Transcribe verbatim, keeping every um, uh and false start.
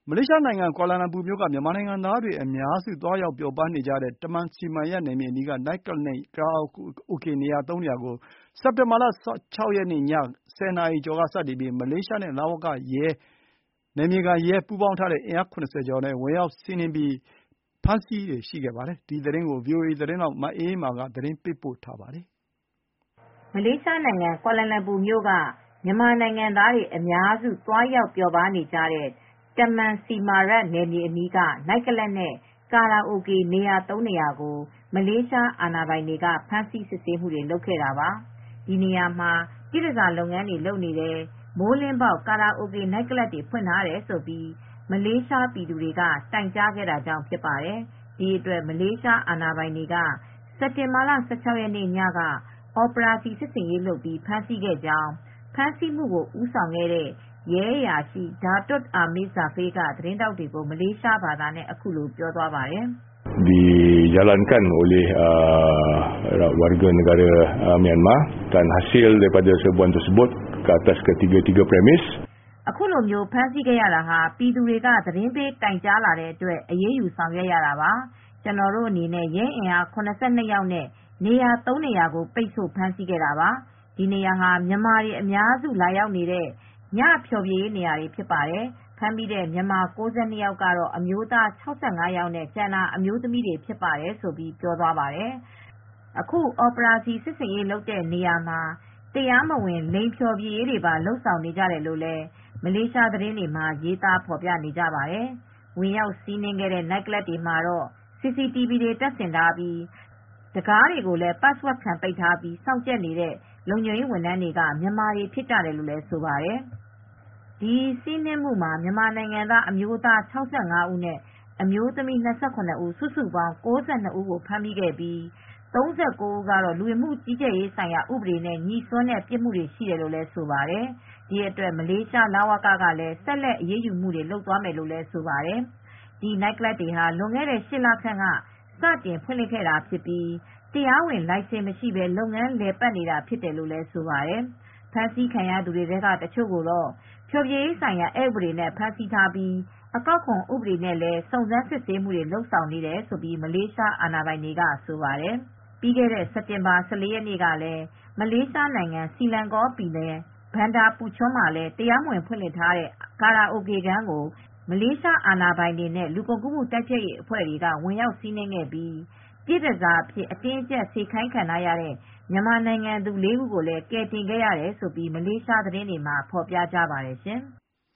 မလေးရှားနိုင်ငံ ကွာလာလမ်ပူမြို့က မြန်မာနိုင်ငံသားတွေအများစု သွားရောက်ပျော်ပါးနေကြတဲ့ တမန်စီမံရပ်နယ်မြေအနီးက နိုက်ကလပ်နဲ့ ကာရာအိုကေ နေရာ သုံး နေရာကို စက်တင်ဘာလ ၁၆ ရက်နေ့ ည ၁၀ နာရီကျော်ကစတင်ပြီး မလေးရှားနဲ့ လဝကရဲ၊ နယ်မြေခံရဲ ပူးပေါင်းထားတဲ့ အင်အား ၇၀ ကျော်နဲ့ ဝင်ရောက်စီးနင်းပြီး ဖမ်းဆီးတွေရှိခဲ့ပါတယ်။ ဒီသတင်းကို ဗွီအိုအေသတင်းထောက် မအေးအေးမာက သတင်းပေးပို့ထားပါတယ်။ မလေးရှားနိုင်ငံ ကွာလာလမ်ပူမြို့က မြန်မာနိုင်ငံသားတွေအများစု သွားရောက်ပျော်ပါးနေကြတဲ့ တမန်စီမာရတ်နယ်မြေအနီးက နိုက်ကလပ်နဲ့ ကာရာအိုကေ နေရာ သုံး နေရာကို မလေးရှားအာဏာပိုင်တွေက ဖမ်းဆီးစစ်ဆေးမှုတွေလုပ်ခဲ့တာပါ။ ဒီနေရာမှာ ပြည့်တန်ဆာလုပ်ငန်းတွေလုပ်နေတယ် မိုးလင်းပေါက် ကာရာအိုကေ နိုက်ကလပ်တွေ ဖွင့်ထားတယ်လို့ မလေးရှားပြည်သူတွေက တိုင်ကြားခဲ့တာကြောင့်ဖြစ်ပါတယ်။ ဒီအတွက် မလေးရှားအာဏာပိုင်တွေက စက်တင်ဘာလ ၁၆ ရက်နေ့ညက အော်ပရာစီစစ်ဆင်ရေးလုပ်ပြီး ဖမ်းဆီးခဲ့ကြောင်း ဖမ်းဆီးမှုကို ဦးဆောင်ခဲ့တဲ့ ရဲအရာရှိ ဒါတွတ် အာမစ် ဇာဖေး က သတင်းထောက်တွေကို မလေးရှားဘာသာနဲ့ အခုလိုပြောသွားပါတယ်။ "Dijalankan oleh warga negara Myanmar dan hasil daripada serbuan tersebut ke atas ketiga-tiga premis." အခုလိုဖမ်းဆီးခဲ့ရတာဟာ ပြည်သူတွေက သတင်းပေးတိုင်ကြားလာတဲ့အတွက် အရေးယူဆောင်ရွက်ရတာပါ။ ကျနော်တို့အနေနဲ့ ရဲအင်အား ၇၂ ယောက်နဲ့ နေရာ သုံး နေရာကို ပိတ်ဆို့ဖမ်းဆီးခဲ့တာပါ။ ဒီနေရာဟာ မြန်မာတွေအများစုလာရောက်နေတဲ့ ညဖျော်ဖြေရေးနေရာတွေဖြစ်ပါတယ်။ ဖမ်းမိတဲ့ မြန်မာ ၉၂ ယောက်ကတော့ အမျိုးသား ၆၅ ယောက်နဲ့ ကျန်တာ အမျိုးသမီးတွေဖြစ်ပါတယ်လို့ ပြောသွားပါတယ်။ အခု အော်ပရာစီစစ်ဆင်ရေးလုပ်တဲ့နေရာမှာ တရားမဝင် လိင်ဖျော်ဖြေရေးတွေပါ လုပ်ဆောင်နေကြတယ်လို့ မလေးရှားသတင်းတွေမှာ ရေးသားဖော်ပြနေကြပါတယ်။ ဝင်ရောက်စီးနင်းခဲ့တဲ့ နိုက်ကလပ်တွေမှာတော့ စီစီတီဗီတွေတပ်ဆင်ထားပြီး တံခါးတွေကိုလည်း ပတ်စဝတ်ခံပိတ်ထားပြီး စောင့်ကြပ်နေတဲ့ လုံခြုံရေးဝန်ထမ်းတွေက မြန်မာတွေဖြစ်ကြတယ်လို့ ဆိုပါတယ်။ ဒီစီးနင်းမှုမှာ မြန်မာနိုင်ငံသား အမျိုးသား ၆၅ ဦးနဲ့ အမျိုးသမီး ၂၇ ဦး စုစုပေါင်း ၉၂ ဦးကို ဖမ်းမိခဲ့ပြီး ၃၉ ဦးကတော့ လူဝင်မှုကြီးကြပ်ရေးဆိုင်ရာ ဥပဒေနဲ့ ငြိစွန်းတဲ့ပြစ်မှုတွေရှိတယ်လို့ ဆိုပါတယ်။ ဒီအတွက် မလေးရှား လဝက ကလည်း ဆက်လက်အရေးယူမှုတွေလုပ်သွားမယ်လို့ ဆိုပါတယ်။ ဒီနိုက်ကလပ်တွေဟာ လွန်ခဲ့တဲ့ ၈ လခန့်က စတင်ဖွင့်လှစ်ခဲ့တာဖြစ်ပြီး တရားဝင်လိုင်စင်မရှိဘဲ လုပ်ငန်းလည်ပတ်နေတာဖြစ်တယ်လို့ ဆိုပါတယ်။ ဖမ်းဆီးခံရသူတွေထဲက တချို့ကိုတော့ ဖျော်ဖြေရေးဆိုင်ရာ အက်ဥပဒေနဲ့ ဖမ်းဆီးထားပြီး အကောက်ခွန်ဥပဒေနဲ့လည်း စုံစမ်းစစ်ဆေးမှုတွေ လုပ်ဆောင်နေတယ်လို့ မလေးရှားအာဏာပိုင်တွေက ဆိုပါတယ်။ ပြီးခဲ့တဲ့ စက်တင်ဘာ ၁၄ ရက်နေ့ကလည်း မလေးရှားနိုင်ငံ စီလန်ကောပြည်နယ် ဘန်ဒါပူကျွန်းမှာလည်း တရားမဝင်ဖွင့်လှစ်ထားတဲ့ ကာရာအိုကေခန်းကို မလေးရှားအာဏာပိုင်တွေနဲ့ လူကုန်ကူးမှုတိုက်ဖျက်ရေးအဖွဲ့တွေက ဝင်ရောက်စီးနင်းခဲ့ပြီး ပြည့်တန်ဆာအဖြစ် အတင်းအကြပ်စေခိုင်းခံထားရတဲ့ မြန်မာနိုင်ငံသူ လေးဦးကိုလည်း ကယ်တင်ခဲ့ရတယ်လို့ မလေးရှားသတင်းတွေမှာ ဖော်ပြကြပါတယ်ရှင်။